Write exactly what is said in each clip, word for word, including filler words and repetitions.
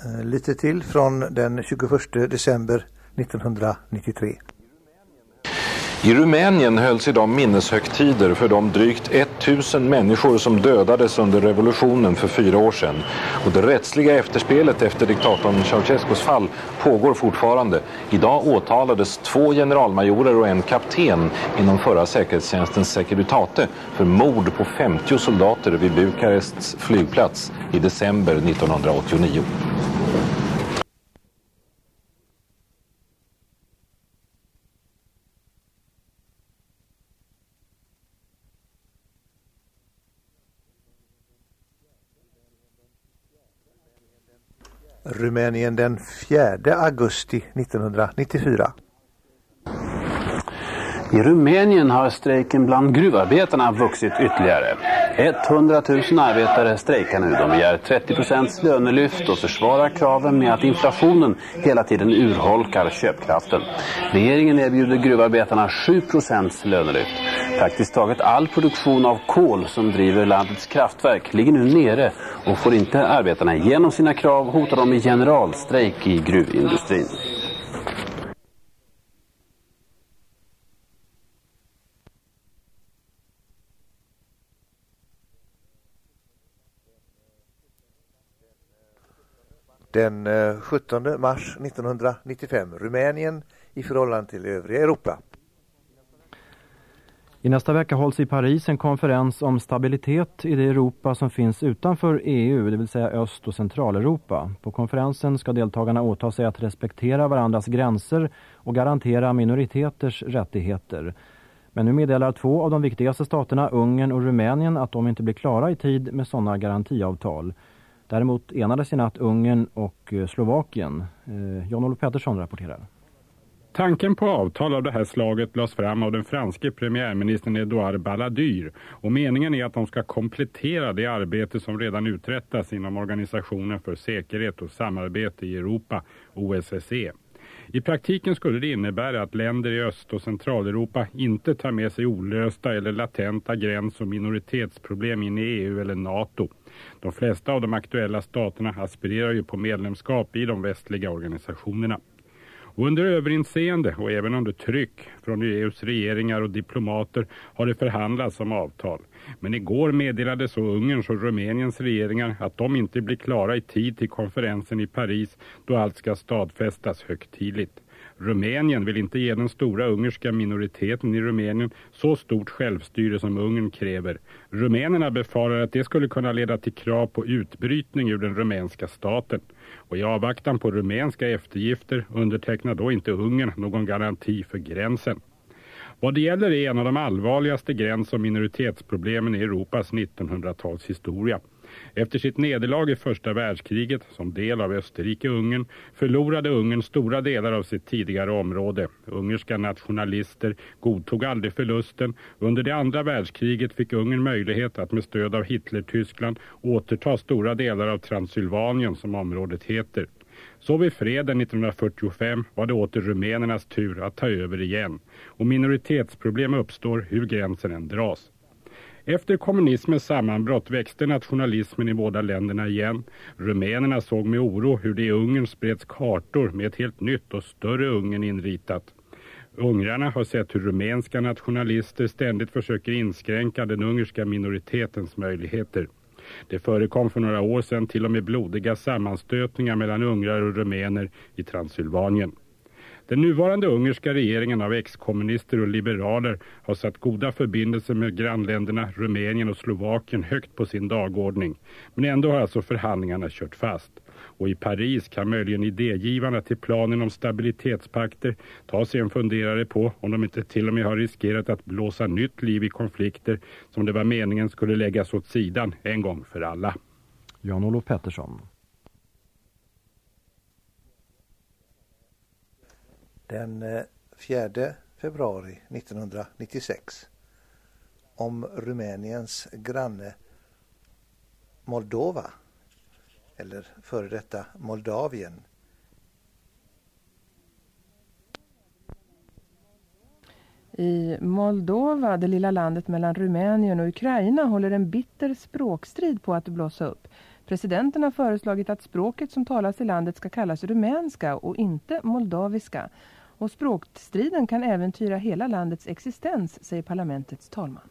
Lite till från den tjugoförsta december nittonhundranittiotre. I Rumänien hölls idag minneshögtider för de drygt tusen människor som dödades under revolutionen för fyra år sedan. Och det rättsliga efterspelet efter diktatorn Ceausescus fall pågår fortfarande. Idag åtalades två generalmajorer och en kapten inom förra säkerhetstjänstens Securitate för mord på femtio soldater vid Bukarests flygplats i december nittonhundraåttionio. Rumänien den fjärde augusti nittonhundranittiofyra. I Rumänien har strejken bland gruvarbetarna vuxit ytterligare. hundratusen arbetare strejkar nu. De begär trettio procent lönelyft och försvarar kraven med att inflationen hela tiden urholkar köpkraften. Regeringen erbjuder gruvarbetarna sju procent lönelyft. Praktiskt taget all produktion av kol som driver landets kraftverk ligger nu nere och får inte arbetarna igenom sina krav hotar de i generalstrejk i gruvindustrin. Den sjuttonde mars nittonhundranittiofem, Rumänien i förhållande till övriga Europa. I nästa vecka hålls i Paris en konferens om stabilitet i det Europa som finns utanför E U, det vill säga Öst- och Centraleuropa. På konferensen ska deltagarna åta sig att respektera varandras gränser och garantera minoriteters rättigheter. Men nu meddelar två av de viktigaste staterna, Ungern och Rumänien, att de inte blir klara i tid med sådana garantiavtal. Däremot enades i natt Ungern och Slovakien. Eh, Jan-Olof Pettersson rapporterar. Tanken på avtal av det här slaget lades fram av den franske premiärministern Edouard Balladur och meningen är att de ska komplettera det arbete som redan uträttas inom Organisationen för säkerhet och samarbete i Europa, O S S E. I praktiken skulle det innebära att länder i Öst- och Centraleuropa inte tar med sig olösta eller latenta gräns- och minoritetsproblem in i E U eller NATO. De flesta av de aktuella staterna aspirerar ju på medlemskap i de västliga organisationerna. Och under överinseende och även under tryck från E U:s regeringar och diplomater har det förhandlats om avtal. Men igår meddelade så Ungerns och Rumäniens regeringar att de inte blir klara i tid till konferensen i Paris då allt ska stadfästas högtidligt. Rumänien vill inte ge den stora ungerska minoriteten i Rumänien så stort självstyre som Ungern kräver. Rumänerna befarar att det skulle kunna leda till krav på utbrytning ur den rumänska staten. Och i avvaktan på rumänska eftergifter undertecknar då inte Ungern någon garanti för gränsen. Vad det gäller är en av de allvarligaste gräns- och minoritetsproblemen i Europas nittonhundratalshistoria. Efter sitt nederlag i första världskriget som del av Österrike-Ungern förlorade Ungern stora delar av sitt tidigare område. Ungerska nationalister godtog aldrig förlusten. Under det andra världskriget fick Ungern möjlighet att med stöd av Hitler-Tyskland återta stora delar av Transylvanien som området heter. Så vid freden nittonhundrafyrtiofem var det åter rumänernas tur att ta över igen. Och minoritetsproblem uppstår hur gränsen än dras. Efter kommunismens sammanbrott växte nationalismen i båda länderna igen. Rumänerna såg med oro hur det i Ungern spreds kartor med ett helt nytt och större Ungern inritat. Ungrarna har sett hur rumänska nationalister ständigt försöker inskränka den ungerska minoritetens möjligheter. Det förekom för några år sedan till och med blodiga sammanstötningar mellan ungrar och rumäner i Transylvanien. Den nuvarande ungerska regeringen av ex-kommunister och liberaler har satt goda förbindelser med grannländerna Rumänien och Slovakien högt på sin dagordning. Men ändå har alltså förhandlingarna kört fast. Och i Paris kan möjligen idégivarna till planen om stabilitetspakter ta sig en funderare på om de inte till och med har riskerat att blåsa nytt liv i konflikter som det var meningen skulle läggas åt sidan en gång för alla. Jan-Olof Pettersson. Den fjärde februari nittonhundranittiosex om Rumäniens granne Moldova, eller före detta Moldavien. I Moldova, det lilla landet mellan Rumänien och Ukraina, håller en bitter språkstrid på att blossa upp. Presidenten har föreslagit att språket som talas i landet ska kallas rumänska och inte moldaviska. Och språkstriden kan äventyra hela landets existens, säger parlamentets talman.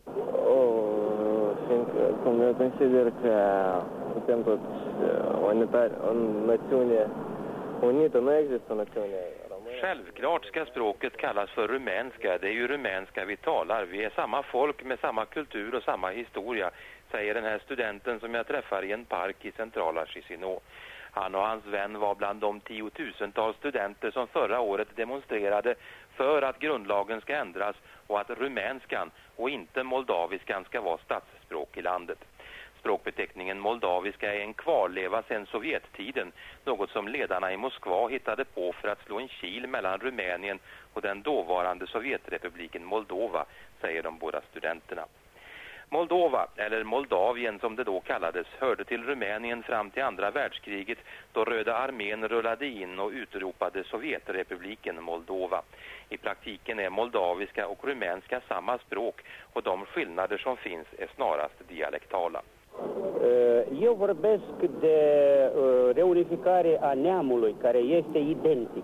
Cum eu consider că suntem toți unitari, în națiune unită, nu există națiune. Självklart ska språket kallas för rumänska. Det är ju rumänska vi talar. Vi är samma folk med samma kultur och samma historia, säger den här studenten som jag träffar i en park i centrala Chisinau. Han och hans vän var bland de tiotusentals studenter som förra året demonstrerade för att grundlagen ska ändras och att rumänskan och inte moldaviskan ska vara statsspråk i landet. Språkbeteckningen moldaviska är en kvarleva sedan Sovjettiden, något som ledarna i Moskva hittade på för att slå en kil mellan Rumänien och den dåvarande Sovjetrepubliken Moldova, säger de båda studenterna. Moldova, eller Moldavien som det då kallades, hörde till Rumänien fram till andra världskriget då Röda armén rullade in och utropade Sovjetrepubliken Moldova. I praktiken är moldaviska och rumänska samma språk och de skillnader som finns är snarast dialektala. Eu vorbesc de reunificare a neamului care este identic.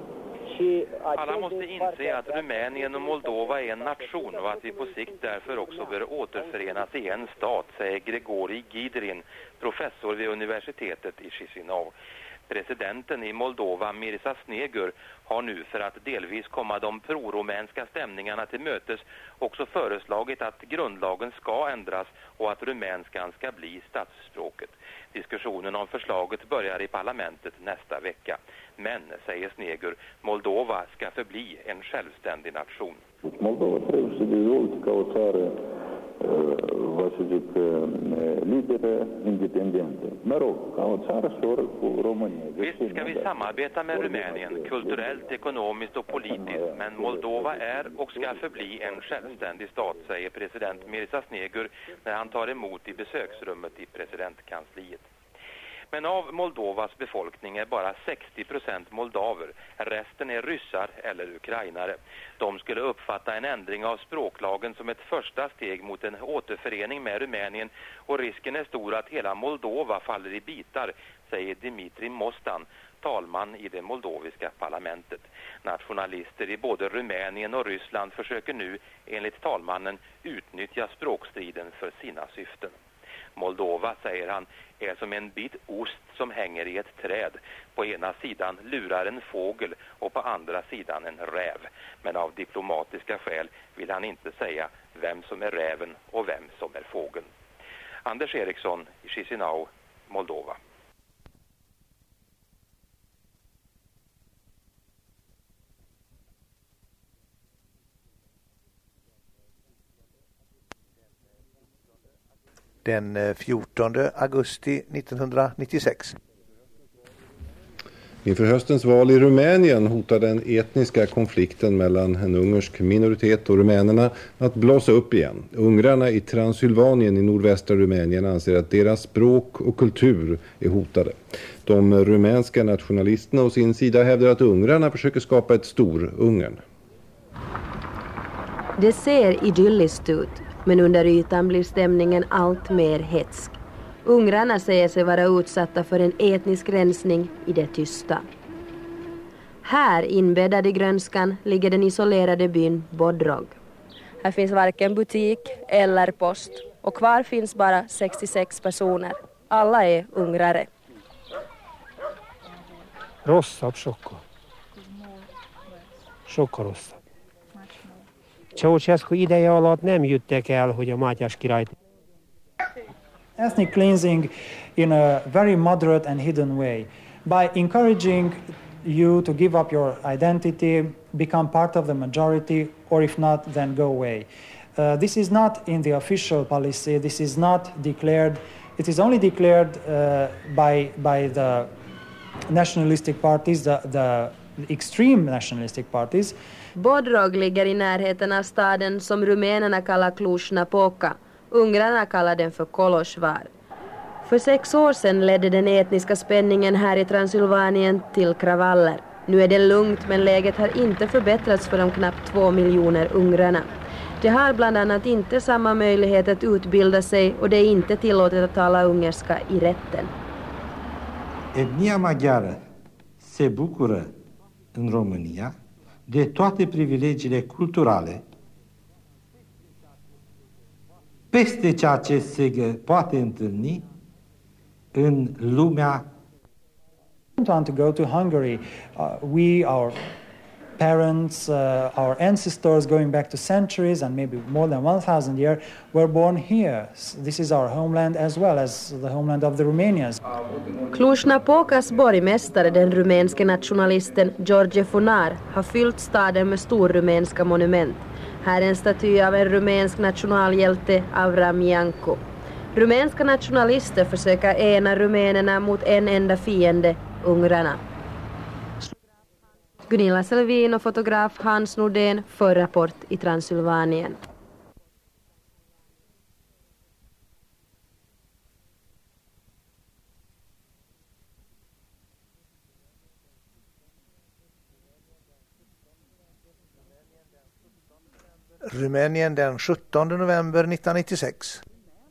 Alla måste inse att Rumänien och Moldova är en nation och att vi på sikt därför också bör återförenas i en stat, säger Grigori Gidrin, professor vid universitetet i Chisinau. Presidenten i Moldova, Mirza Snegur, har nu för att delvis komma de prorumänska stämningarna till mötes också föreslagit att grundlagen ska ändras och att rumänskan ska bli statsspråket. Diskussionen om förslaget börjar i parlamentet nästa vecka. Men, säger Snegur, Moldova ska förbli en självständig nation. Moldova trebuie să dezvolte ca o țară, vă să zic, liberă, independentă. Mă rog, ca o țară soră cu România. Visst ska vi samarbeta med Rumänien, kulturellt, ekonomiskt och politiskt, men Moldova är och ska förbli en självständig stat, säger president Mirza Snegur när han tar emot i besöksrummet i presidentkansliet. Men av Moldovas befolkning är bara sextio procent moldaver. Resten är ryssar eller ukrainare. De skulle uppfatta en ändring av språklagen som ett första steg mot en återförening med Rumänien och risken är stor att hela Moldova faller i bitar, säger Dimitri Mostan, talman i det moldoviska parlamentet. Nationalister i både Rumänien och Ryssland försöker nu, enligt talmannen, utnyttja språkstriden för sina syften. Moldova, säger han, är som en bit ost som hänger i ett träd. På ena sidan lurar en fågel och på andra sidan en räv. Men av diplomatiska skäl vill han inte säga vem som är räven och vem som är fågeln. Anders Eriksson i Chisinau, Moldova. Den fjortonde augusti nittonhundranittiosex. Inför höstens val i Rumänien hotar den etniska konflikten mellan en ungersk minoritet och rumänerna att blåsa upp igen. Ungrarna i Transylvanien i nordvästra Rumänien anser att deras språk och kultur är hotade. De rumänska nationalisterna å sin sida hävdar att ungrarna försöker skapa ett stor-Ungern. Det ser idylliskt ut, men under ytan blir stämningen allt mer hetsk. Ungrarna säger sig vara utsatta för en etnisk rensning i det tysta. Här inbäddad i grönskan ligger den isolerade byn Bodrog. Här finns varken butik eller post och kvar finns bara sextiosex personer. Alla är ungrare. Rossa Pshoko. Sokorossa. Ceausescu ideje alatt nem jöttek el, hogy a Mátyás királyt. Ethnic cleansing in a very moderate and hidden way. By encouraging you to give up your identity, become part of the majority, or if not, then go away. Uh, this is not in the official policy. This is not declared. It is only declared uh, by, by the nationalistic parties, the, the extreme nationalistic parties. Bodrog ligger i närheten av staden som rumänerna kallar Cluj-Napoca. Ungrarna kallar den för Kolosvar. För sex år sedan ledde den etniska spänningen här i Transylvanien till kravaller. Nu är det lugnt, men läget har inte förbättrats för de knappt två miljoner ungrarna. De har bland annat inte samma möjlighet att utbilda sig och det är inte tillåtet att tala ungerska i rätten. Etnia maghiară se bucură în România de toate privilegiile culturale peste ceea ce se poate întâlni în lumea. I don't want to go to Hungary. Uh, we, our parents, uh, our ancestors going back to centuries and maybe more than one thousand years were born here. This is our homeland as well as the homeland of the Romanians. Cluj-Napokas borgmästare, den rumänske nationalisten George Funar, har fyllt staden med storrumänska monument. Här är en staty av en rumänsk nationalhjälte, Avram Janko. Rumänska nationalister försöker ena rumänerna mot en enda fiende, ungrarna. Gunilla Selvin och fotograf Hans Nordén för Rapport i Transylvanien. Rumänien den sjuttonde november nittonhundranittiosex.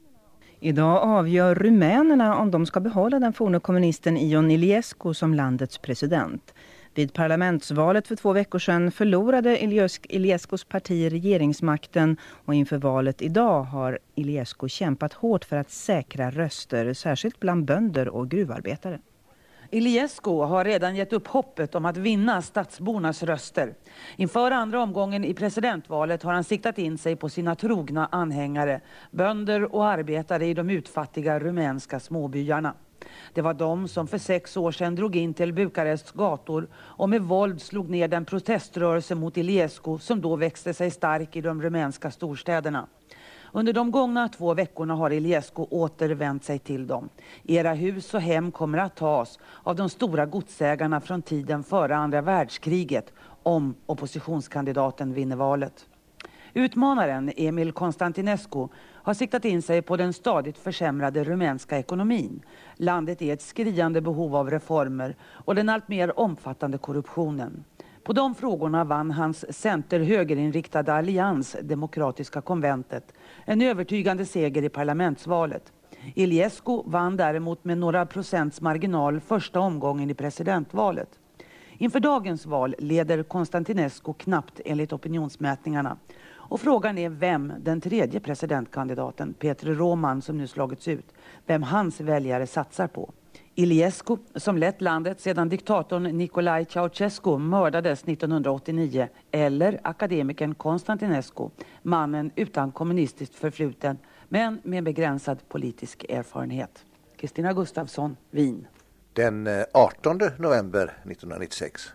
Idag avgör rumänerna om de ska behålla den forne kommunisten Ion Iliescu som landets president. Vid parlamentsvalet för två veckor sedan förlorade Iliescus parti regeringsmakten och inför valet idag har Iliescu kämpat hårt för att säkra röster, särskilt bland bönder och gruvarbetare. Iliescu har redan gett upp hoppet om att vinna stadsbornas röster. Inför andra omgången i presidentvalet har han siktat in sig på sina trogna anhängare, bönder och arbetare i de utfattiga rumänska småbyarna. Det var de som för sex år sedan drog in till Bukarests gator och med våld slog ner den proteströrelse mot Iliescu som då växte sig stark i de rumänska storstäderna. Under de gångna två veckorna har Iliescu återvänt sig till dem. Era hus och hem kommer att tas av de stora godsägarna från tiden före andra världskriget om oppositionskandidaten vinner valet. Utmanaren Emil Constantinescu har siktat in sig på den stadigt försämrade rumänska ekonomin. Landet är ett skriande behov av reformer och den allt mer omfattande korruptionen. På de frågorna vann hans center-högerinriktade allians, Demokratiska konventet, en övertygande seger i parlamentsvalet. Iliescu vann däremot med några procents marginal första omgången i presidentvalet. Inför dagens val leder Constantinescu knappt enligt opinionsmätningarna. Och frågan är vem den tredje presidentkandidaten, Petr Roman, som nu slagits ut, vem hans väljare satsar på. Iliescu, som lett landet sedan diktatorn Nicolae Ceausescu mördades nittonhundraåttionio, eller akademikern Constantinescu, mannen utan kommunistiskt förfluten men med begränsad politisk erfarenhet. Kristina Gustafsson, Wien. Den artonde november nittonhundranittiosex.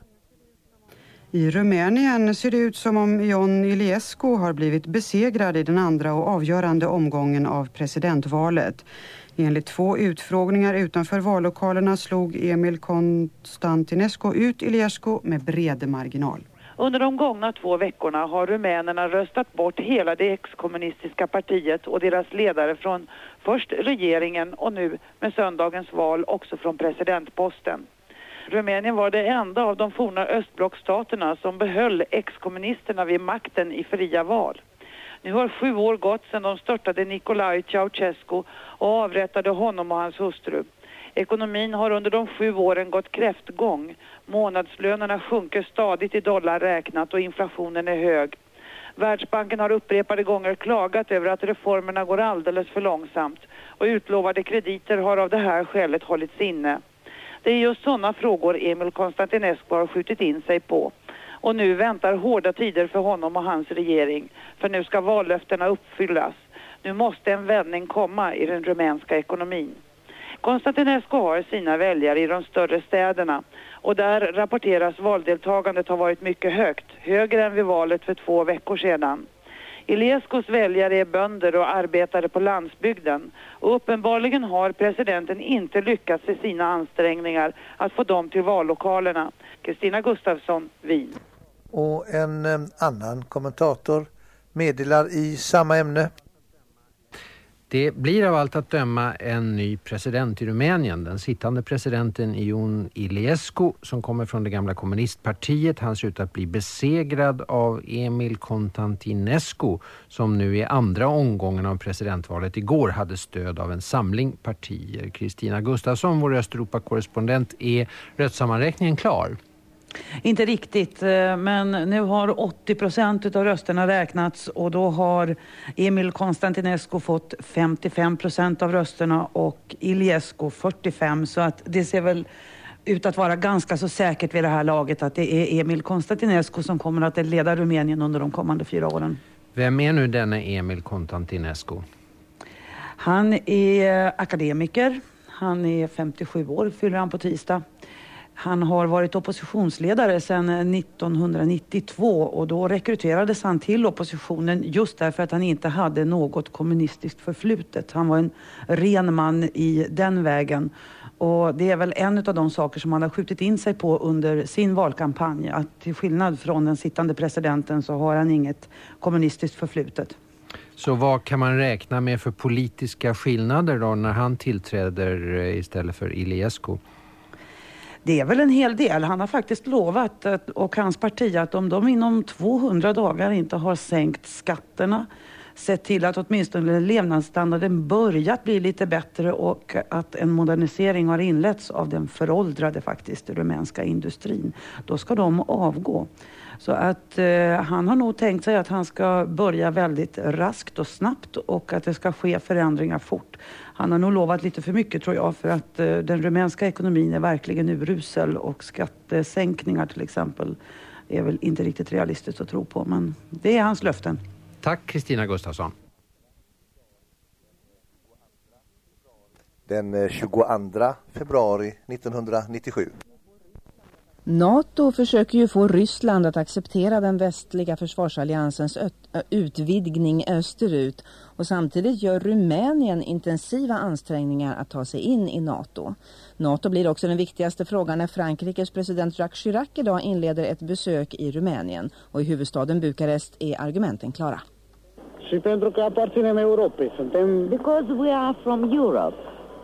I Rumänien ser det ut som om Ion Iliescu har blivit besegrad i den andra och avgörande omgången av presidentvalet. Enligt två utfrågningar utanför vallokalerna slog Emil Constantinescu ut Iliescu med bred marginal. Under de gångna två veckorna har rumänerna röstat bort hela det ex-kommunistiska partiet och deras ledare från först regeringen och nu med söndagens val också från presidentposten. Rumänien var det enda av de forna östblockstaterna som behöll ex-kommunisterna vid makten i fria val. Nu har sju år gått sedan de störtade Nicolae Ceausescu och avrättade honom och hans hustru. Ekonomin har under de sju åren gått kräftgång. Månadslönerna sjunker stadigt i dollar räknat och inflationen är hög. Världsbanken har upprepade gånger klagat över att reformerna går alldeles för långsamt och utlovade krediter har av det här skälet hållits inne. Det är just sådana frågor Emil Constantinescu har skjutit in sig på. Och nu väntar hårda tider för honom och hans regering. För nu ska vallöftena uppfyllas. Nu måste en vändning komma i den rumänska ekonomin. Constantinescu har sina väljare i de större städerna. Och där rapporteras valdeltagandet har varit mycket högt. Högre än vid valet för två veckor sedan. Iliescus väljare är bönder och arbetare på landsbygden. Och uppenbarligen har presidenten inte lyckats i sina ansträngningar att få dem till vallokalerna. Kristina Gustafsson, Wien. Och en eh, annan kommentator meddelar i samma ämne. Det blir av allt att döma en ny president i Rumänien. Den sittande presidenten Ion Iliescu som kommer från det gamla kommunistpartiet. Han ser ut att bli besegrad av Emil Constantinescu som nu i andra omgången av presidentvalet igår hade stöd av en samling partier. Kristina Gustafsson, vår Östeuropa-korrespondent, är röstsammanräkningen klar? Inte riktigt, men nu har åttio procent av rösterna räknats och då har Emil Constantinescu fått femtiofem procent av rösterna och Iliescu fyrtiofem, så att det ser väl ut att vara ganska så säkert vid det här laget att det är Emil Constantinescu som kommer att leda Rumänien under de kommande fyra åren. Vem är nu denna Emil Constantinescu? Han är akademiker, han är femtiosju år, fyller han på tisdag. Han har varit oppositionsledare sedan nittonhundranittiotvå och då rekryterades han till oppositionen just därför att han inte hade något kommunistiskt förflutet. Han var en ren man i den vägen och det är väl en av de saker som han har skjutit in sig på under sin valkampanj. Att till skillnad från den sittande presidenten så har han inget kommunistiskt förflutet. Så vad kan man räkna med för politiska skillnader då när han tillträder istället för Iliescu? Det är väl en hel del. Han har faktiskt lovat att, och hans parti att om de inom tvåhundra dagar inte har sänkt skatterna, sett till att åtminstone levnadsstandarden börjat bli lite bättre och att en modernisering har inletts av den föråldrade faktiskt rumänska industrin, då ska de avgå. Så att eh, han har nog tänkt sig att han ska börja väldigt raskt och snabbt och att det ska ske förändringar fort. Han har nog lovat lite för mycket tror jag för att eh, den rumänska ekonomin är verkligen urusel och skattesänkningar till exempel är väl inte riktigt realistiskt att tro på, men det är hans löften. Tack Kristina Gustafsson. Den tjugoandra februari nittonhundranittiosju. NATO försöker ju få Ryssland att acceptera den västliga försvarsalliansens utvidgning österut och samtidigt gör Rumänien intensiva ansträngningar att ta sig in i NATO. NATO blir också den viktigaste frågan när Frankrikes president Jacques Chirac idag inleder ett besök i Rumänien och i huvudstaden Bukarest är argumenten klara. Și pentru că aparținem Europei, suntem... Because we are from Europe.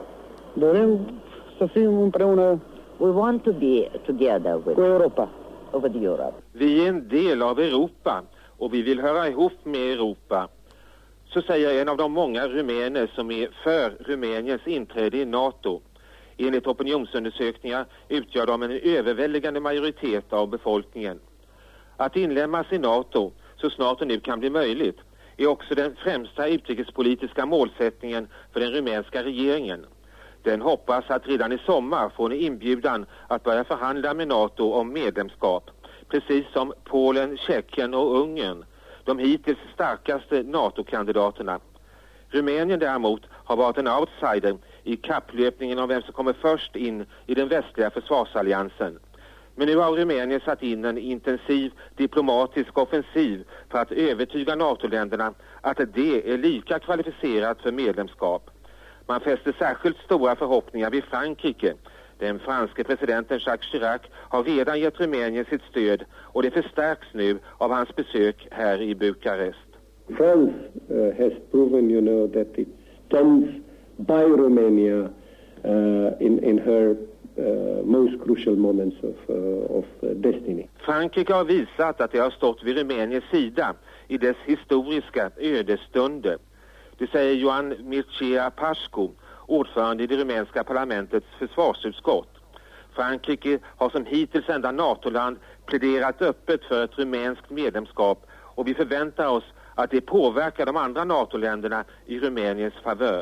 Dorim să fim împreună. We want to be together with Europa. Over the Europe. Vi är en del av Europa och vi vill höra ihop med Europa. Så säger en av de många rumäner som är för Rumäniens inträde i NATO. Enligt opinionsundersökningar utgör de en överväldigande majoritet av befolkningen. Att inlemmas i NATO så snart det nu kan bli möjligt är också den främsta utrikespolitiska målsättningen för den rumänska regeringen. Den hoppas att redan i sommar få en inbjudan att börja förhandla med NATO om medlemskap. Precis som Polen, Tjeckien och Ungern, de hittills starkaste NATO-kandidaterna. Rumänien däremot har varit en outsider i kapplöpningen om vem som kommer först in i den västliga försvarsalliansen. Men nu har Rumänien satt in en intensiv diplomatisk offensiv för att övertyga NATO-länderna att det är lika kvalificerat för medlemskap. Man fäster särskilt stora förhoppningar vid Frankrike. Den franske presidenten Jacques Chirac har redan gett Rumänien sitt stöd och det förstärks nu av hans besök här i Bukarest. France uh, has proven, you know, that it stands by Romania uh, in, in her uh, most crucial moments of, uh, of uh, destiny. Frankrike har visat att det har stått vid Rumäniens sida i dess historiska ödesstunder. Det säger Ioan Mircea Pașcu, ordförande i det rumänska parlamentets försvarsutskott. Frankrike har som hittills enda NATO-land pläderat öppet för ett rumänskt medlemskap och vi förväntar oss att det påverkar de andra NATO-länderna i Rumäniens favör.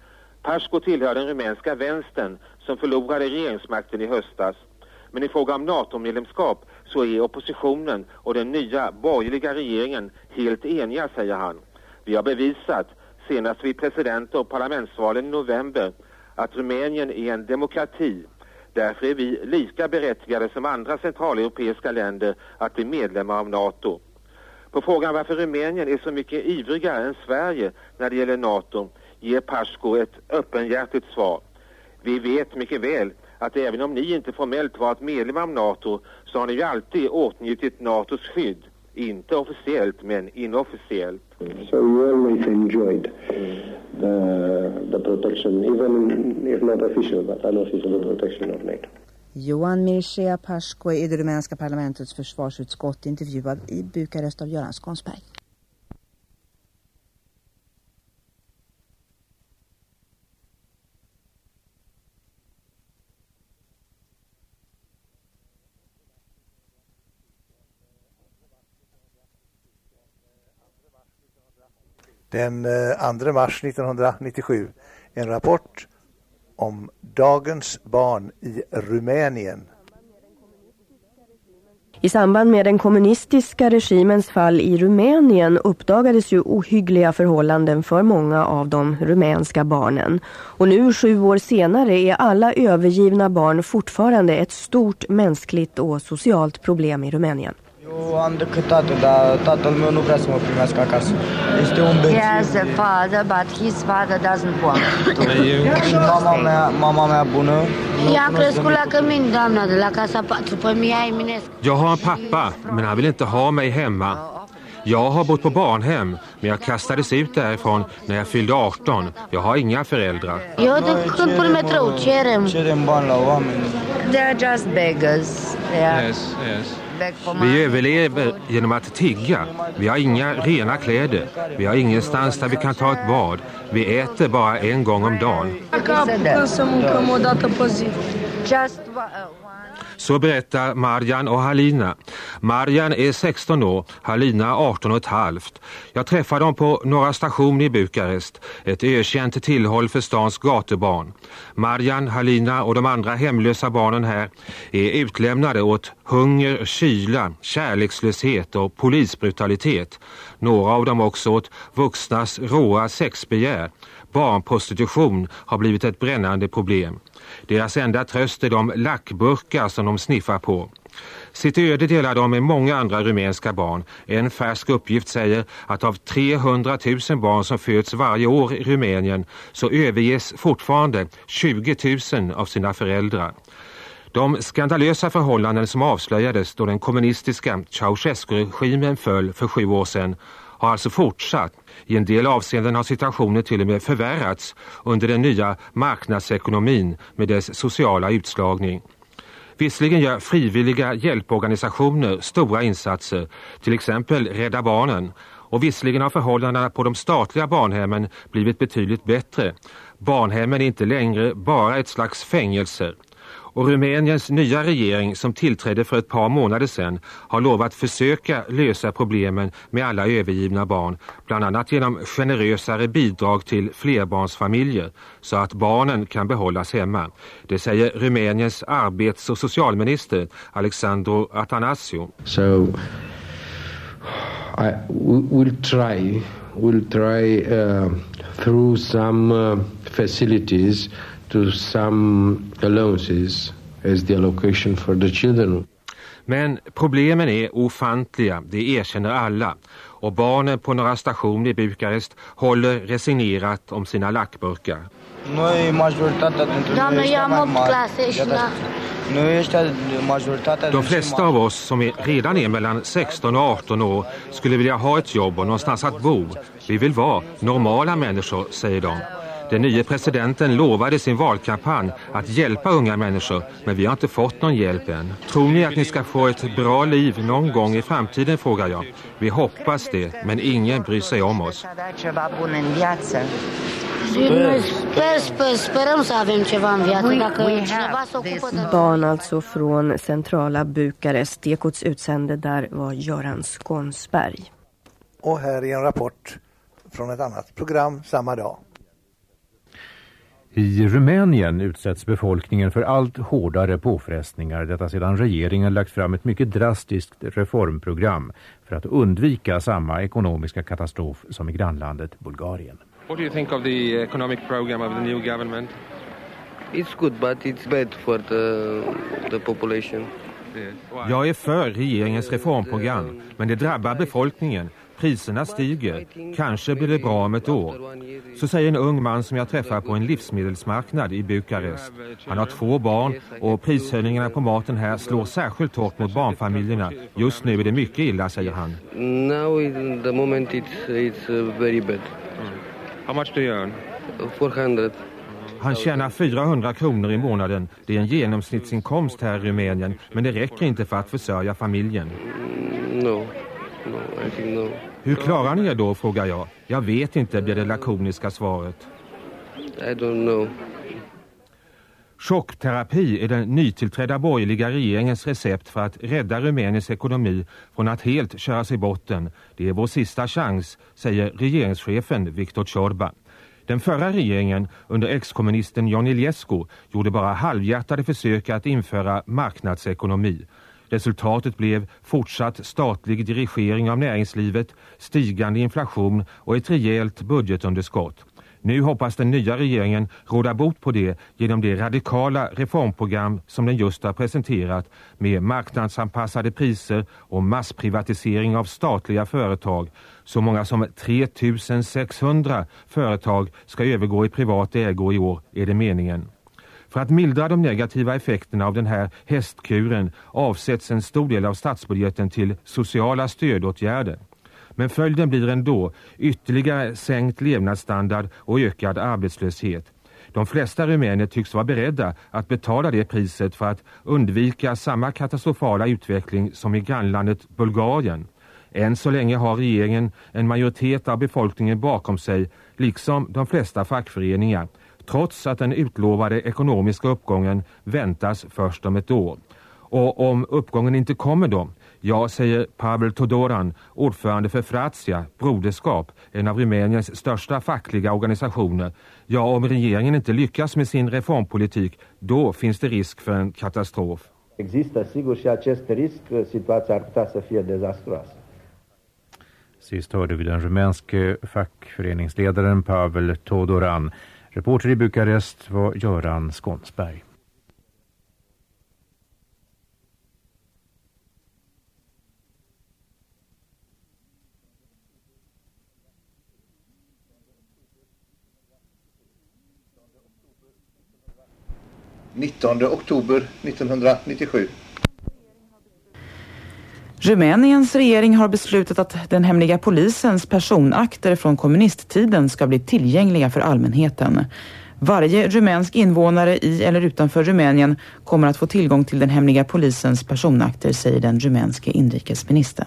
Pașcu tillhör den rumänska vänstern som förlorade regeringsmakten i höstas. Men i fråga om NATO-medlemskap så är oppositionen och den nya borgerliga regeringen helt eniga, säger han. Vi har bevisat senast vid president- och parlamentsvalen i november att Rumänien är en demokrati. Därför är vi lika berättigade som andra centraleuropeiska länder att bli medlemmar av NATO. På frågan varför Rumänien är så mycket ivrigare än Sverige när det gäller NATO ger Pașcu ett öppenhjärtigt svar. Vi vet mycket väl att även om ni inte formellt varit medlemmar av NATO så har ni ju alltid åtnjutit NATOs skydd. Inte officiellt men inofficiellt. So we always enjoyed the, the protection, even if not official, but unofficial protection of NATO. Johan Mircea Pașcu är i det rumänska parlamentets försvarsutskott intervjuad i Bukarest av Göran Skånsberg. Den andra mars nittonhundranittiosju, en rapport om dagens barn i Rumänien. I samband med den kommunistiska regimens fall i Rumänien uppdagades ju ohyggliga förhållanden för många av de rumänska barnen. Och nu sju år senare är alla övergivna barn fortfarande ett stort mänskligt och socialt problem i Rumänien. Eu am decât tată, dar tatăl meu nu vrea să mă primească acasă. Este un bețiv. He has a father, but his father doesn't want to. Și mama mea, mama mea bună. Ea a crescut la Cămin, doamna, de la Casa patru pe Mia Eminescu. Jag har en pappa, men han vill inte ha mig hemma. Jag har bott på barnhem, men jag kastades ut därifrån när jag fyllde arton. Jag har inga föräldrar. Eu de când pe metrou cerem. Cerem bani la oameni. They are just beggars. Are... Yes, yes. Vi överlever genom att tigga. Vi har inga rena kläder. Vi har ingenstans där vi kan ta ett bad. Vi äter bara en gång om dagen. Så berättar Marjan och Halina. Marjan är sexton år, Halina arton och ett halvt. Jag träffade dem på Norra station i Bukarest, ett ökänt tillhåll för stans gatubarn. Marjan, Halina och de andra hemlösa barnen här är utlämnade åt hunger, kyla, kärlekslöshet och polisbrutalitet. Några av dem också åt vuxnas råa sexbegär. Barnprostitution har blivit ett brännande problem. Deras enda tröst är de lackburkar som de sniffar på. Sitt öde delar de med många andra rumänska barn. En färsk uppgift säger att av trehundratusen barn som föds varje år i Rumänien så överges fortfarande tjugo tusen av sina föräldrar. De skandalösa förhållanden som avslöjades då den kommunistiska Ceausescu-regimen föll för sju år sedan har alltså fortsatt. I en del avseenden har situationen till och med förvärrats under den nya marknadsekonomin med dess sociala utslagning. Visserligen gör frivilliga hjälporganisationer stora insatser, till exempel Rädda Barnen. Och visserligen har förhållandena på de statliga barnhemmen blivit betydligt bättre. Barnhemmen är inte längre bara ett slags fängelser. Och Rumäniens nya regering som tillträdde för ett par månader sedan har lovat försöka lösa problemen med alla övergivna barn, bland annat genom generösare bidrag till flerbarnsfamiljer så att barnen kan behållas hemma. Det säger Rumäniens arbets- och socialminister Alexandru Atanasiu. So I will try will try uh, through some uh, facilities to some allowances as the allocation for the children. Men problemen är ofantliga, det erkänner alla. Och barnen på några stationer i Bukarest håller resignerat om sina lackburkar. De flesta av oss som är redan är mellan sexton och arton år skulle vilja ha ett jobb och någonstans att bo. Vi vill vara normala människor, säger de. Den nya presidenten lovade i sin valkampanj att hjälpa unga människor, men vi har inte fått någon hjälp än. Tror ni att ni ska få ett bra liv någon gång i framtiden, frågar jag. Vi hoppas det, men ingen bryr sig om oss. Barn alltså från centrala Bukarest. Ekots utsände där var Göran Skånsberg. Och här är en rapport från ett annat program samma dag. I Rumänien utsätts befolkningen för allt hårdare påfrestningar, detta sedan regeringen lagt fram ett mycket drastiskt reformprogram för att undvika samma ekonomiska katastrof som i grannlandet Bulgarien. What do you think of the economic program of the new government? It's good, but it's bad for the, the population. Jag är för regeringens reformprogram, men det drabbar befolkningen. Priserna stiger. Kanske blir det bra om ett år. Så säger en ung man som jag träffar på en livsmedelsmarknad i Bukarest. Han har två barn och prishöjningarna på maten här slår särskilt hårt mot barnfamiljerna. Just nu är det mycket illa, säger han. Now in the moment it's, it's very bad. How much do you earn? four hundred. Han tjänar fyrahundra kronor i månaden. Det är en genomsnittsinkomst här i Rumänien, men det räcker inte för att försörja familjen. No, no, I think no. Hur klarar ni er då, frågar jag. Jag vet inte, blir det lakoniska svaret. I don't know. Chockterapi är den nytillträdda borgerliga regeringens recept för att rädda Rumäniens ekonomi från att helt köras i botten. Det är vår sista chans, säger regeringschefen Victor Ciorba. Den förra regeringen under ex-kommunisten Ion Iliescu gjorde bara halvhjärtade försök att införa marknadsekonomi. Resultatet blev fortsatt statlig dirigering av näringslivet, stigande inflation och ett rejält budgetunderskott. Nu hoppas den nya regeringen råda bot på det genom det radikala reformprogram som den just har presenterat med marknadsanpassade priser och massprivatisering av statliga företag. Så många som tre tusen sexhundra företag ska övergå i privat ägo i år, är det meningen. För att mildra de negativa effekterna av den här hästkuren avsätts en stor del av statsbudgeten till sociala stödåtgärder. Men följden blir ändå ytterligare sänkt levnadsstandard och ökad arbetslöshet. De flesta rumäner tycks vara beredda att betala det priset för att undvika samma katastrofala utveckling som i grannlandet Bulgarien. Än så länge har regeringen en majoritet av befolkningen bakom sig, liksom de flesta fackföreningar, trots att den utlovade ekonomiska uppgången väntas först om ett år. Och om uppgången inte kommer då, ja, säger Pavel Todoran, ordförande för Fratsia, Broderskap, en av Rumäniens största fackliga organisationer. Ja, om regeringen inte lyckas med sin reformpolitik, då finns det risk för en katastrof. Există sigur și acest risc, situația ar putea să fie dezastruoasă. Sist hörde vi den rumänske fackföreningsledaren Pavel Todoran. Reporter i Bukarest var Göran Skånsberg. nittonde oktober nittonhundranittiosju. Rumäniens regering har beslutat att den hemliga polisens personakter från kommunisttiden ska bli tillgängliga för allmänheten. Varje rumänsk invånare i eller utanför Rumänien kommer att få tillgång till den hemliga polisens personakter, säger den rumänske inrikesministern.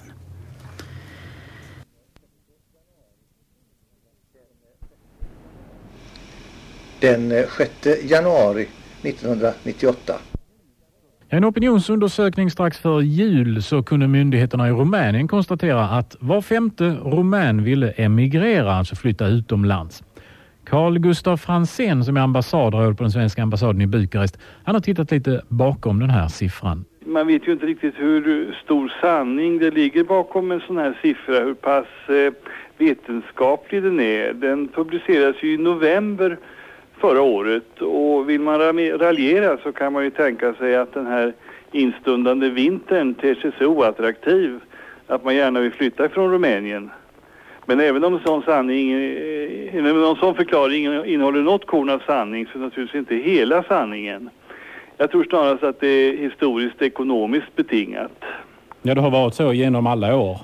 Den sjätte januari nittonhundranittioåtta. En opinionsundersökning strax före jul så kunde myndigheterna i Rumänien konstatera att var femte rumän ville emigrera, alltså flytta utomlands. Carl Gustaf Franzén, som är ambassadråd på den svenska ambassaden i Bukarest, han har tittat lite bakom den här siffran. Man vet ju inte riktigt hur stor sanning det ligger bakom en sån här siffra, hur pass vetenskaplig den är. Den publiceras ju i november förra året, och vill man raljera så kan man ju tänka sig att den här instundande vintern ter sig så oattraktiv att man gärna vill flytta från Rumänien. Men även om en sån sanning, även om en sån förklaring innehåller något korn av sanning, så är naturligtvis inte hela sanningen. Jag tror snarast att det är historiskt ekonomiskt betingat. Ja, det har varit så genom alla år.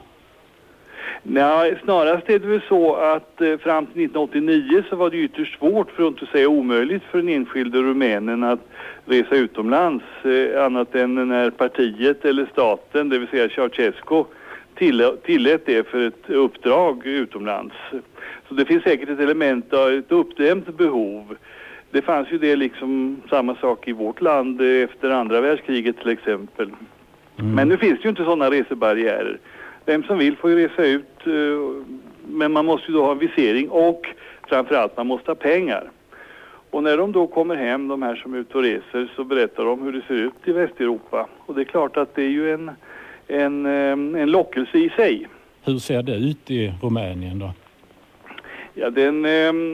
Nej, snarast är det väl så att eh, fram till nittonhundraåttionio så var det ytterst svårt, för att inte säga omöjligt, för den enskilde rumänen att resa utomlands, eh, annat än när partiet eller staten, det vill säga Ceausescu, till, tillät det för ett uppdrag utomlands. Så det finns säkert ett element av ett uppdämt behov. Det fanns ju det liksom samma sak i vårt land efter andra världskriget till exempel. Mm. Men nu finns det ju inte sådana resebarriärer. Vem som vill får ju resa ut, men man måste ju då ha en visering, och framförallt man måste ha pengar. Och när de då kommer hem, de här som är ute och reser, så berättar de hur det ser ut i Västeuropa. Och det är klart att det är ju en, en, en lockelse i sig. Hur ser det ut i Rumänien då? Ja, den,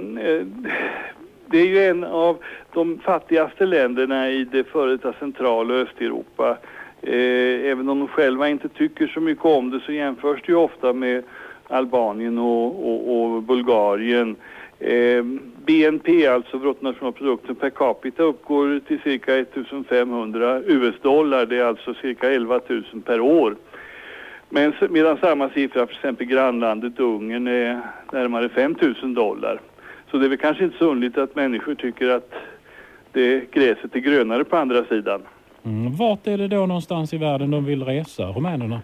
det är ju en av de fattigaste länderna i det före detta Central- och Östeuropa. Eh, även om de själva inte tycker så mycket om det, så jämförs det ju ofta med Albanien och, och, och Bulgarien. Eh, B N P, alltså bruttonationalprodukten per capita, uppgår till cirka ettusenfemhundra U S-dollar. Det är alltså cirka elva tusen per år. Men medan samma siffra för exempel grannlandet Ungern är närmare fem tusen dollar. Så det är väl kanske inte så underligt att människor tycker att det gräset är grönare på andra sidan. Mm. Vart är det då någonstans i världen de vill resa, rumänerna?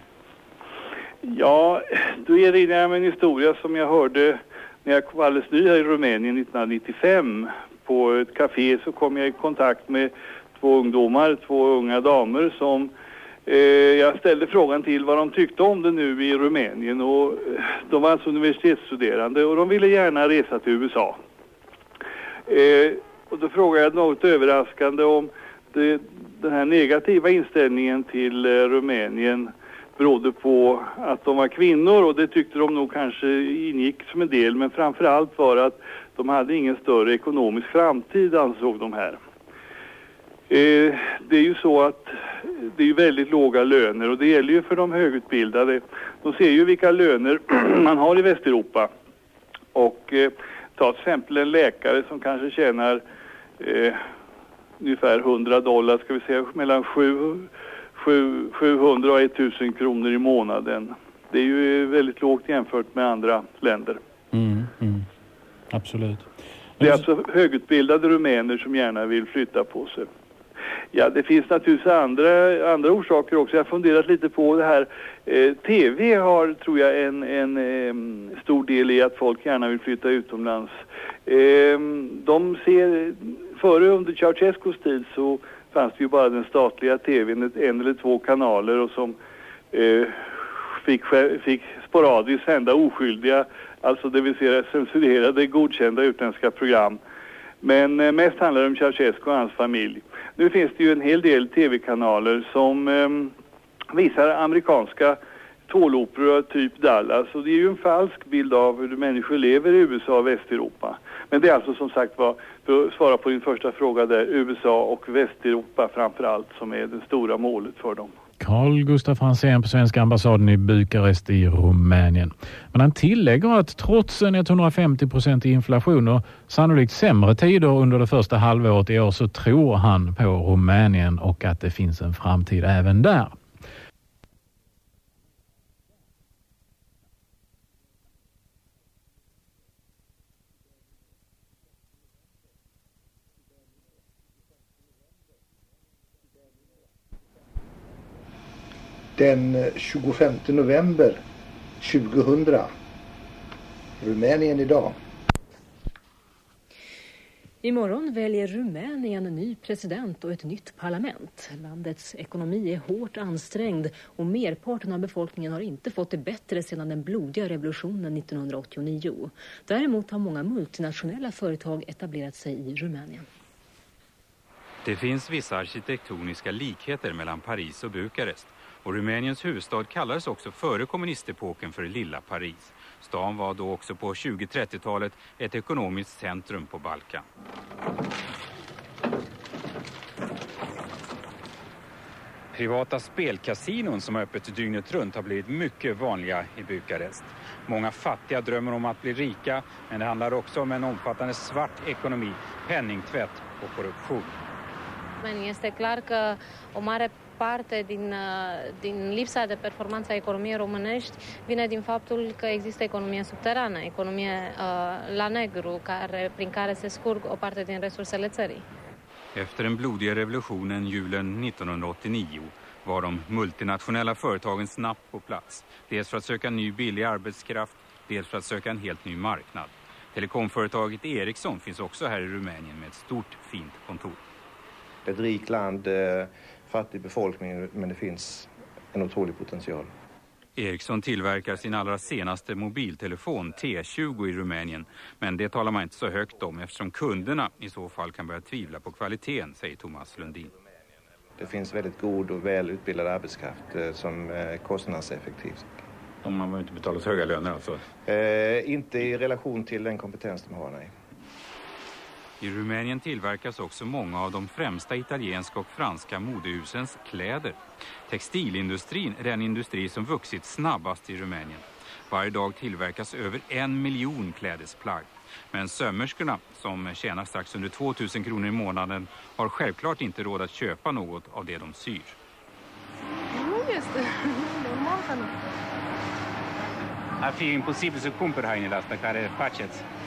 Ja, då erinrar jag mig en historia som jag hörde när jag var alldeles ny här i Rumänien nittonhundranittiofem. På ett café så kom jag i kontakt med två ungdomar, två unga damer som eh, jag ställde frågan till vad de tyckte om det nu i Rumänien. Och de var alltså universitetsstuderande och de ville gärna resa till U S A. Eh, och då frågade jag något överraskande om det, den här negativa inställningen till eh, Rumänien berodde på att de var kvinnor, och det tyckte de nog kanske ingick som en del, men framförallt var att de hade ingen större ekonomisk framtid, ansåg de här. Eh, det är ju så att det är ju väldigt låga löner, och det gäller ju för de högutbildade. De ser ju vilka löner man har i Västeuropa, och eh, ta till exempel en läkare som kanske tjänar eh, ungefär hundra dollar, ska vi säga mellan sju sjuhundra och tusen kronor i månaden. Det är ju väldigt lågt jämfört med andra länder. Mm, mm. Absolut. Det är alltså högutbildade rumäner som gärna vill flytta på sig. Ja, det finns naturligtvis andra, andra orsaker också. Jag har funderat lite på det här. Eh, T V har, tror jag, en, en eh, stor del i att folk gärna vill flytta utomlands. Eh, de ser, före under Ceausescus tid så fanns det ju bara den statliga tvn, en eller två kanaler, och som eh, fick, fick sporadiskt sända oskyldiga, alltså det vill säga censurerade, godkända utländska program. Men eh, mest handlar det om Ceausescu och hans familj. Nu finns det ju en hel del tv-kanaler som eh, visar amerikanska tåloperor typ Dallas, och det är ju en falsk bild av hur människor lever i U S A och Västeuropa. Men det är alltså som sagt var, för att svara på din första fråga där, U S A och Västeuropa framförallt som är det stora målet för dem. Carl Gustaf Franzén på svenska ambassaden i Bukarest i Rumänien. Men han tillägger att trots en etthundrafemtio procent inflation och sannolikt sämre tider under det första halvåret i år, så tror han på Rumänien och att det finns en framtid även där. Den tjugofemte november tjugohundra. Rumänien idag. Imorgon väljer Rumänien en ny president och ett nytt parlament. Landets ekonomi är hårt ansträngd och merparten av befolkningen har inte fått det bättre sedan den blodiga revolutionen nittonhundraåttionio. Däremot har många multinationella företag etablerat sig i Rumänien. Det finns vissa arkitektoniska likheter mellan Paris och Bukarest. Och Rumäniens huvudstad kallades också före kommunistepoken för Lilla Paris. Stan var då också på tjugo-trettiotalet ett ekonomiskt centrum på Balkan. Privata spelkasinon som är öppet dygnet runt har blivit mycket vanliga i Bukarest. Många fattiga drömmer om att bli rika, men det handlar också om en omfattande svart ekonomi, penningtvätt och korruption. Men este clar că o mare parte din, din lipsa de performanță a economiei românești vine din faptul că există economie subterană, economie uh, la negru, care, prin care se scurg o parte din resursele țării. Efter den blodiga revolutionen julen nittonhundraåttionio var de multinationella företagen snabbt på plats. Dels för att söka ny billig arbetskraft, dels för att söka en helt ny marknad. Telekomföretaget Ericsson finns också här i Rumänien med ett stort fint kontor. Det är ett rikt land, fattig befolkning, men det finns en otrolig potential. Ericsson tillverkar sin allra senaste mobiltelefon T tjugo i Rumänien, men det talar man inte så högt om eftersom kunderna i så fall kan börja tvivla på kvaliteten, säger Thomas Lundin. Det finns väldigt god och väl utbildad arbetskraft som är kostnadseffektivt. Om man inte betalar så höga löner alltså? Eh, inte i relation till den kompetens de har, nej. I Rumänien tillverkas också många av de främsta italienska och franska modehusens kläder. Textilindustrin är den industri som vuxit snabbast i Rumänien. Varje dag tillverkas över en miljon klädesplagg. Men sömmerskorna, som tjänar strax under tvåtusen kronor i månaden, har självklart inte råd att köpa något av det de syr. Nu just det. Normal kan Ar fi imposibil să cumpăr hainele astea care faceți.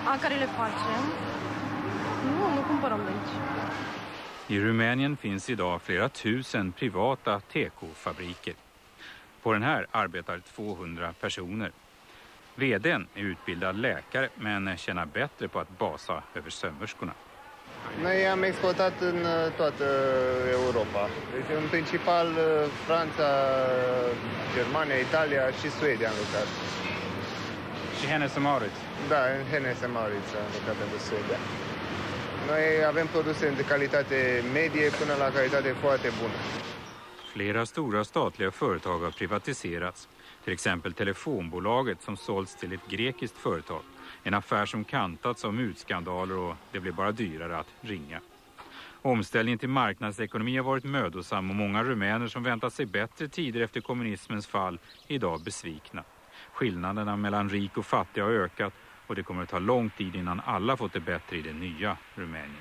care le facem. Nu, nu cumpărăm de aici. I Rumänien finns idag flera tusen privata tekofabriker. På den här arbetar tvåhundra personer. Vd:n är utbildad läkare men tjänar bättre på att basa över sömmerskorna. Noi am exportat în toată Europa. Deci în principal Franța, Germania, Italia și Suedia am lucrat. Și Hennes och Mauritz? Da, în Hennes och Mauritz am lucrat pentru Suedia. Noi avem produse de calitate medie până la calitate foarte bună. Flera stora statliga företag har privatiserats. Till exempel telefonbolaget som sålts till ett grekiskt företag. En affär som kantats av mutskandaler och det blev bara dyrare att ringa. Omställningen till marknadsekonomi har varit mödosam och många rumäner som väntat sig bättre tider efter kommunismens fall är idag besvikna. Skillnaderna mellan rik och fattig har ökat och det kommer att ta lång tid innan alla fått det bättre i det nya Rumänien.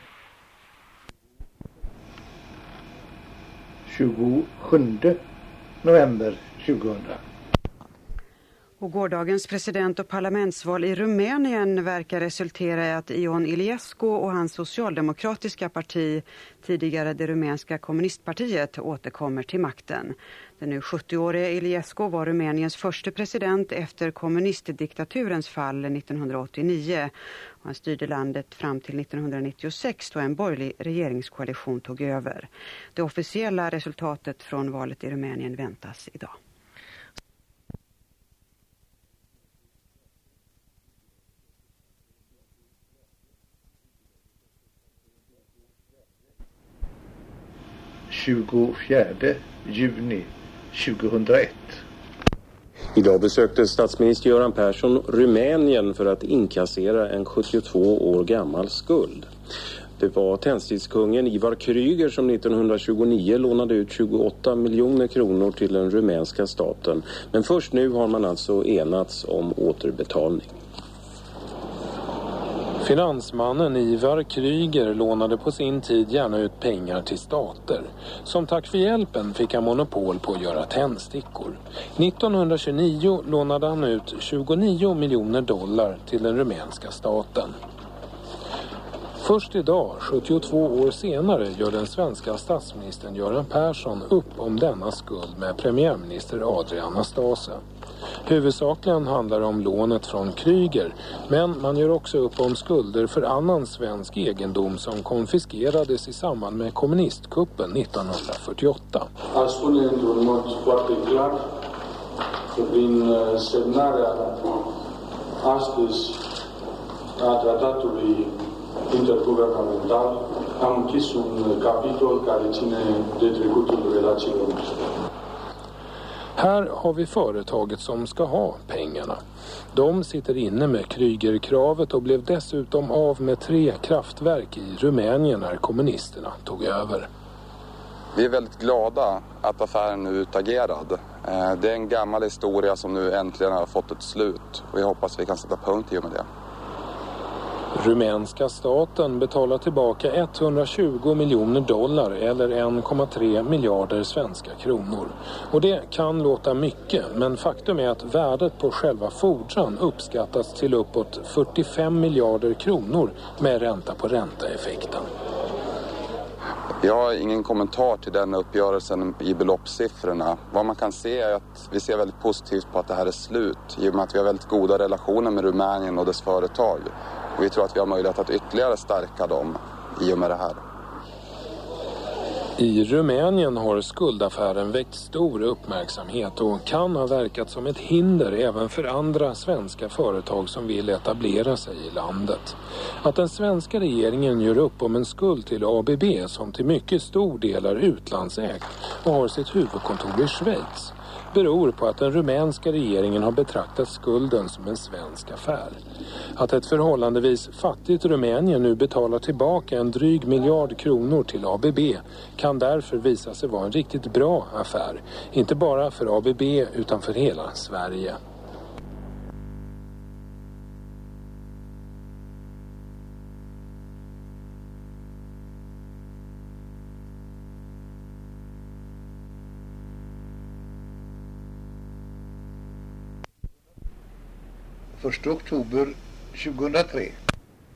tjugosjunde november tjugohundra. Och gårdagens president- och parlamentsval i Rumänien verkar resultera i att Ion Iliescu och hans socialdemokratiska parti, tidigare det rumänska kommunistpartiet, återkommer till makten. Den nu sjuttio-årige Iliescu var Rumäniens första president efter kommunistdiktaturens fall nittonhundraåttionio. Han styrde landet fram till nittonhundranittiosex då en borgerlig regeringskoalition tog över. Det officiella resultatet från valet i Rumänien väntas idag. tjugofjärde juni tjugohundraett. Idag besökte statsminister Göran Persson Rumänien för att inkassera en sjuttiotvå år gammal skuld. Det var tändstidskungen Ivar Kryger som nittonhundratjugonio lånade ut tjugoåtta miljoner kronor till den rumänska staten. Men först nu har man alltså enats om återbetalning. Finansmannen Ivar Kryger lånade på sin tid gärna ut pengar till stater. Som tack för hjälpen fick han monopol på att göra tändstickor. nittonhundratjugonio lånade han ut tjugonio miljoner dollar till den rumänska staten. Först idag, sjuttiotvå år senare, gör den svenska statsministern Göran Persson upp om denna skuld med premiärminister Adrian Nastase. Huvudsakligen handlar det om lånet från Kryger, men man gör också upp om skulder för annan svensk egendom som konfiskerades i samband med kommunistkuppen nittonhundrafyrtioåtta. Aș spune într-un mod foarte clar că prin semnarea astăzi a tratatului interguvernamental am închis un capitol care ține de trecutul relațiilor noastre. Här har vi företaget som ska ha pengarna. De sitter inne med Krygerkravet och blev dessutom av med tre kraftverk i Rumänien när kommunisterna tog över. Vi är väldigt glada att affären nu är utagerad. Det är en gammal historia som nu äntligen har fått ett slut och jag hoppas vi kan sätta punkt i och med det. Rumänska staten betalar tillbaka etthundratjugo miljoner dollar eller en komma tre miljarder svenska kronor. Och det kan låta mycket, men faktum är att värdet på själva fordran uppskattas till uppåt fyrtiofem miljarder kronor med ränta på ränta-effekten. Jag har ingen kommentar till den uppgörelsen i beloppssiffrorna. Vad man kan se är att vi ser väldigt positivt på att det här är slut i och med att vi har väldigt goda relationer med Rumänien och dess företag. Och vi tror att vi har möjlighet att ytterligare stärka dem i och med det här. I Rumänien har skuldaffären väckt stor uppmärksamhet och kan ha verkat som ett hinder även för andra svenska företag som vill etablera sig i landet. Att den svenska regeringen gör upp om en skuld till A B B som till mycket stor del är utlandsägd och har sitt huvudkontor i Schweiz beror på att den rumänska regeringen har betraktat skulden som en svensk affär. Att ett förhållandevis fattigt Rumänien nu betalar tillbaka en dryg miljard kronor till A B B kan därför visa sig vara en riktigt bra affär. Inte bara för A B B utan för hela Sverige. första oktober tjugohundratre.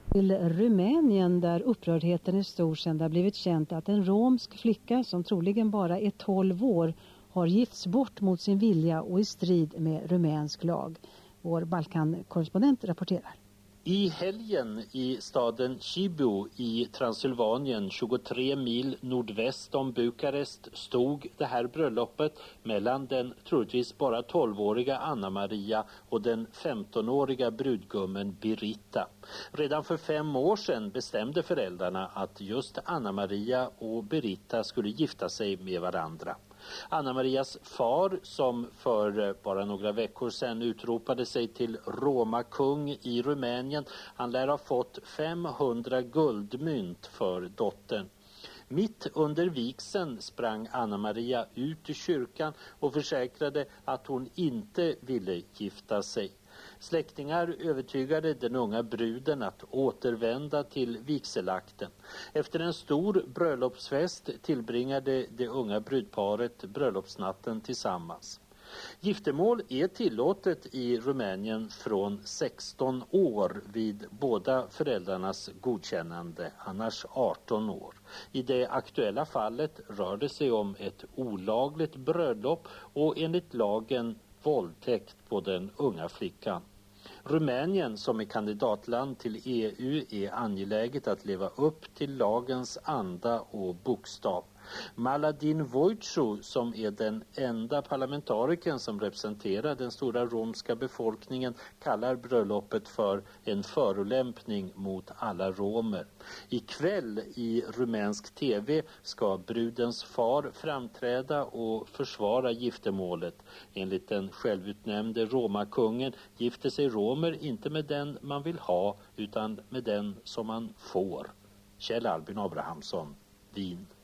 Till Rumänien där upprördheten är stor sedan det har blivit känt att en romsk flicka som troligen bara är tolv år har gifts bort mot sin vilja och i strid med rumänsk lag. Vår Balkan-korrespondent rapporterar. I helgen i staden Sibiu i Transylvanien, tjugotre mil nordväst om Bukarest, stod det här bröllopet mellan den troligtvis bara tolvåriga Anna-Maria och den femtonåriga brudgummen Birita. Redan för fem år sedan bestämde föräldrarna att just Anna-Maria och Birita skulle gifta sig med varandra. Anna-Marias far, som för bara några veckor sedan utropade sig till Roma-kung i Rumänien, han lär ha fått femhundra guldmynt för dottern. Mitt under vigseln sprang Anna-Maria ut ur kyrkan och försäkrade att hon inte ville gifta sig. Släktingar övertygade den unga bruden att återvända till vigselakten. Efter en stor bröllopsfest tillbringade det unga brudparet bröllopsnatten tillsammans. Giftermål är tillåtet i Rumänien från sexton år vid båda föräldrarnas godkännande, annars arton år. I det aktuella fallet rör det sig om ett olagligt bröllop och enligt lagen våldtäkt på den unga flickan. Rumänien, som är kandidatland till E U, är angeläget att leva upp till lagens anda och bokstav. Mladen Voicu, som är den enda parlamentariken som representerar den stora romska befolkningen, kallar bröllopet för en förolämpning mot alla romer. Ikväll i rumänsk tv ska brudens far framträda och försvara giftermålet. Enligt den självutnämnde romakungen gifter sig romer inte med den man vill ha utan med den som man får. Kjell Albin Abrahamsson, Wien.